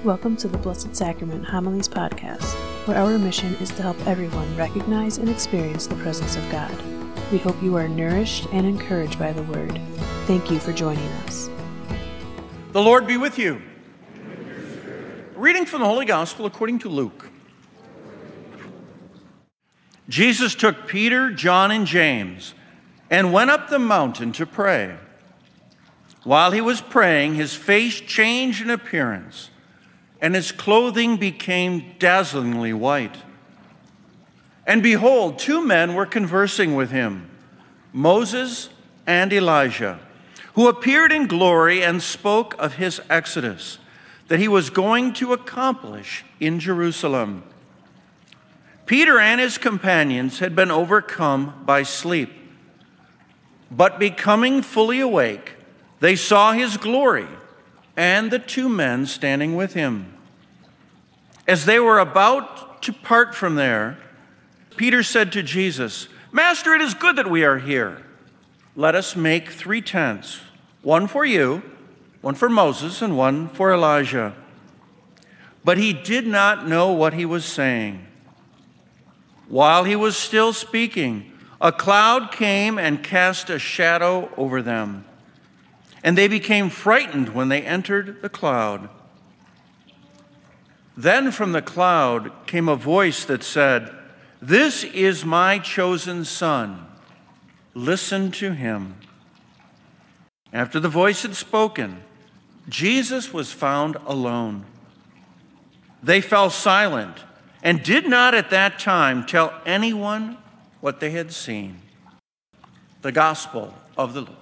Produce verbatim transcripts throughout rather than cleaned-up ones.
Welcome to the Blessed Sacrament Homilies Podcast, where our mission is to help everyone recognize and experience the presence of God. We hope you are nourished and encouraged by the Word. Thank you for joining us. The Lord be with you. Reading from the Holy Gospel according to Luke. Jesus took Peter, John, and James and went up the mountain to pray. While he was praying, his face changed in appearance, and his clothing became dazzlingly white. And behold, two men were conversing with him, Moses and Elijah, who appeared in glory and spoke of his exodus that he was going to accomplish in Jerusalem. Peter and his companions had been overcome by sleep, but becoming fully awake, they saw his glory and the two men standing with him. As they were about to part from there, Peter said to Jesus, "Master, it is good that we are here. Let us make three tents, one for you, one for Moses, and one for Elijah." But he did not know what he was saying. While he was still speaking, a cloud came and cast a shadow over them, and they became frightened when they entered the cloud. Then from the cloud came a voice that said, "This is my chosen son. Listen to him." After the voice had spoken, Jesus was found alone. They fell silent and did not at that time tell anyone what they had seen. The Gospel of the Lord.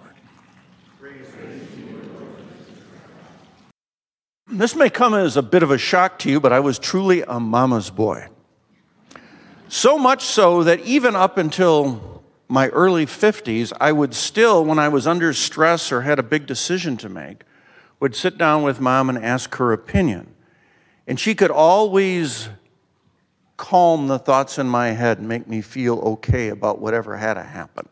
This may come as a bit of a shock to you, but I was truly a mama's boy. So much so that even up until my early fifties, I would still, when I was under stress or had a big decision to make, would sit down with mom and ask her opinion. And she could always calm the thoughts in my head and make me feel okay about whatever had to happen.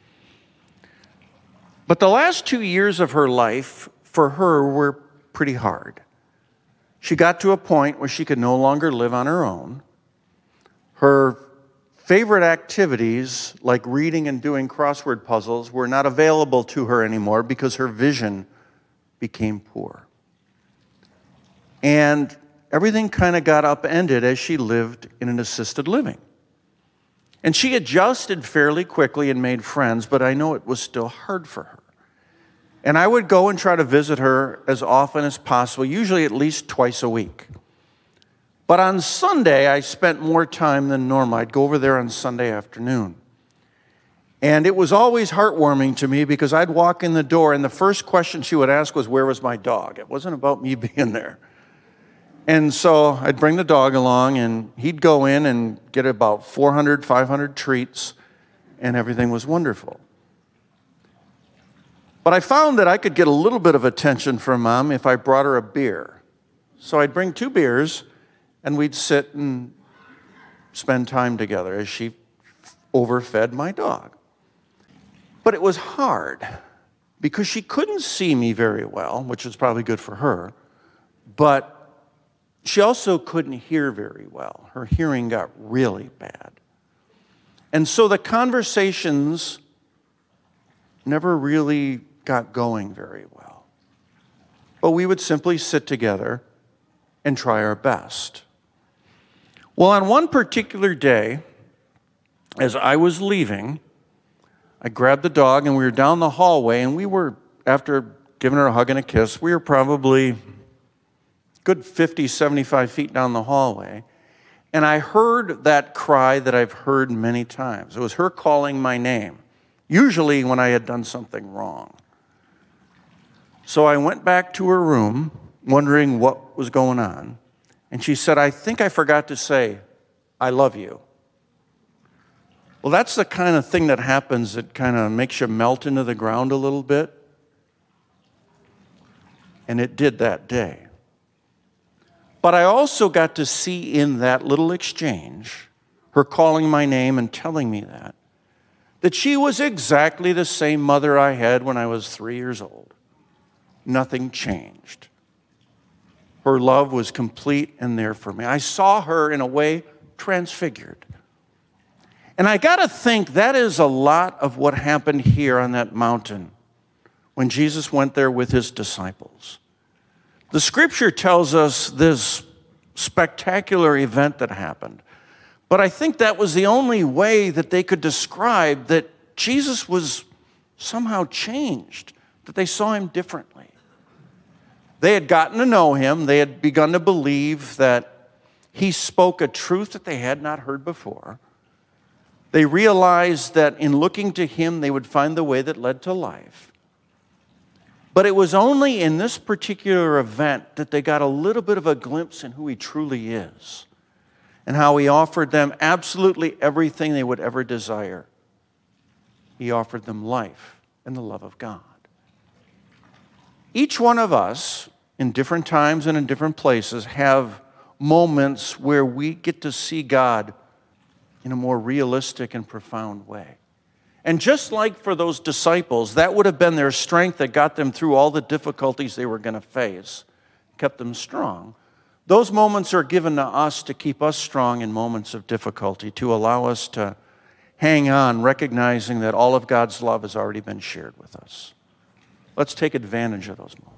But the last two years of her life, for her, were pretty hard. She got to a point where she could no longer live on her own. Her favorite activities, like reading and doing crossword puzzles, were not available to her anymore because her vision became poor. And everything kind of got upended as she lived in an assisted living. And she adjusted fairly quickly and made friends, but I know it was still hard for her. And I would go and try to visit her as often as possible, usually at least twice a week. But on Sunday, I spent more time than normal. I'd go over there on Sunday afternoon. And it was always heartwarming to me because I'd walk in the door, and the first question she would ask was, "Where was my dog?" It wasn't about me being there. And so I'd bring the dog along, and he'd go in and get about four hundred, five hundred treats, and everything was wonderful. But I found that I could get a little bit of attention from mom if I brought her a beer. So I'd bring two beers, and we'd sit and spend time together as she overfed my dog. But it was hard because she couldn't see me very well, which was probably good for her, but she also couldn't hear very well. Her hearing got really bad. And so the conversations never really got going very well. But we would simply sit together and try our best. Well, on one particular day, as I was leaving, I grabbed the dog and we were down the hallway, and we were, after giving her a hug and a kiss, we were probably good fifty, seventy-five feet down the hallway. And I heard that cry that I've heard many times. It was her calling my name, usually when I had done something wrong. So I went back to her room, wondering what was going on. And she said, "I think I forgot to say, I love you." Well, that's the kind of thing that happens that kind of makes you melt into the ground a little bit. And it did that day. But I also got to see in that little exchange, her calling my name and telling me that, that she was exactly the same mother I had when I was three years old. Nothing changed. Her love was complete and there for me. I saw her in a way transfigured. And I got to think that is a lot of what happened here on that mountain when Jesus went there with his disciples. The scripture tells us this spectacular event that happened. But I think that was the only way that they could describe that Jesus was somehow changed, that they saw him differently. They had gotten to know him. They had begun to believe that he spoke a truth that they had not heard before. They realized that in looking to him, they would find the way that led to life. But it was only in this particular event that they got a little bit of a glimpse in who he truly is and how he offered them absolutely everything they would ever desire. He offered them life and the love of God. Each one of us, in different times and in different places, have moments where we get to see God in a more realistic and profound way. And just like for those disciples, that would have been their strength that got them through all the difficulties they were going to face, kept them strong. Those moments are given to us to keep us strong in moments of difficulty, to allow us to hang on, recognizing that all of God's love has already been shared with us. Let's take advantage of those moments.